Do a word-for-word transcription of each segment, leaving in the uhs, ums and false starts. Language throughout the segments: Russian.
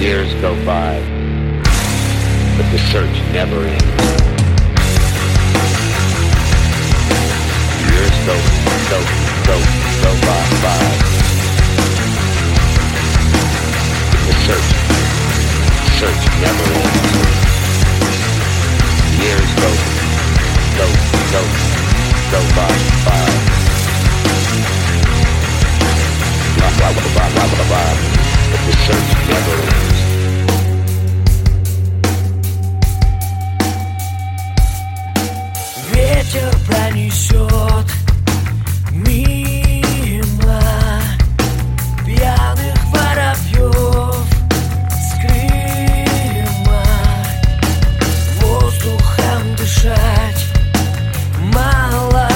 Years go by, but the search never ends. Years go, go, go, go by, by. But the search, search never ends. Years go, go, go, go by, by. Blah, blah, blah, blah, blah, blah, blah. But the search never ends. Ветер пронесет мимо пьяных воробьев с Крыма. Воздухом дышать мало,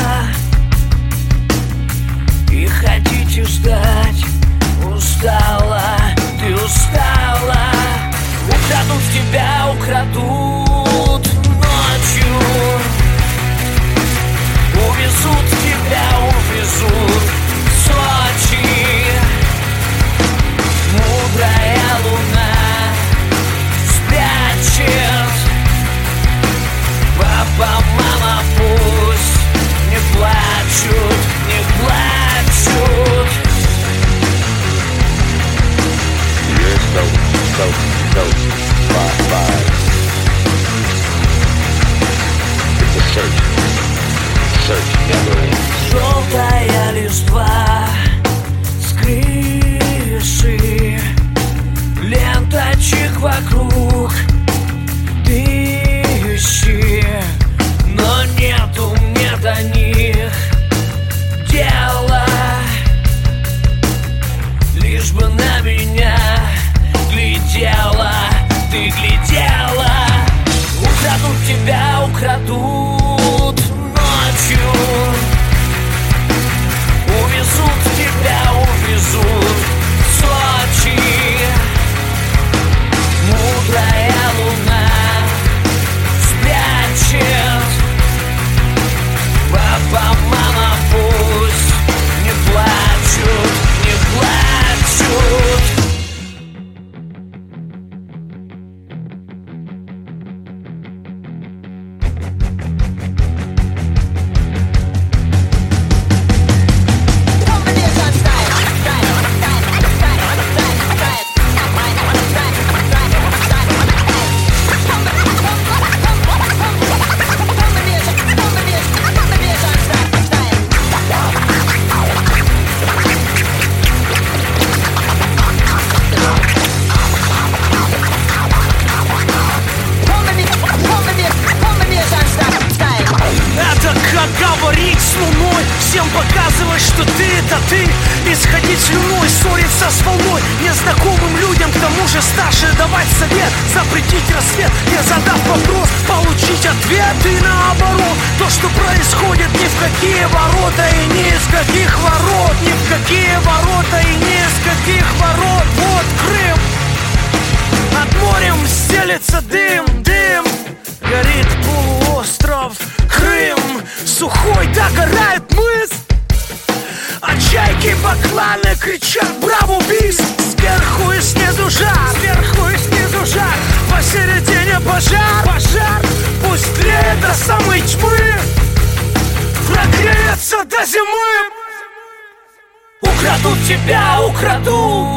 и хотите ждать, устала, ты устала. Украдут тебя, украдут ночью. Увезут тебя, увезут в Сочи. Мудрая луна спрячет. Папа, мама пусть не плачут, не плачут. Years go, go, go, by, by. It's a search. Желтая листва с крыши, ленточек вокруг тысячи, но нету мне до них дела. Лишь бы на меня глядела, ты глядела. Украдут тебя, украдут ночью. Увезут тебя, увезут в Сочи. Мудрая луна спрячет. Папа, мама пусть не плачут, не плачут. Говорить с луной, всем показывать, что ты это ты. Исходить слюной, ссориться с волной. Незнакомым людям, к тому же старше, давать совет. Запретить рассвет, не задав вопрос, получить ответ и наоборот. То, что происходит, ни в какие ворота и ни из каких ворот. Ни в какие ворота и ни из каких ворот. Вот Крым, над морем стелется дым, дым. Горит полуостров Крым, сухой догорает мыс. А чайки бакланы кричат браво, бис. Сверху и снизу жар, сверху и снизу жар. Посередине пожар, пожар. Пусть тлеет до самой тьмы, прогреется до зимы. Украдут тебя, украдут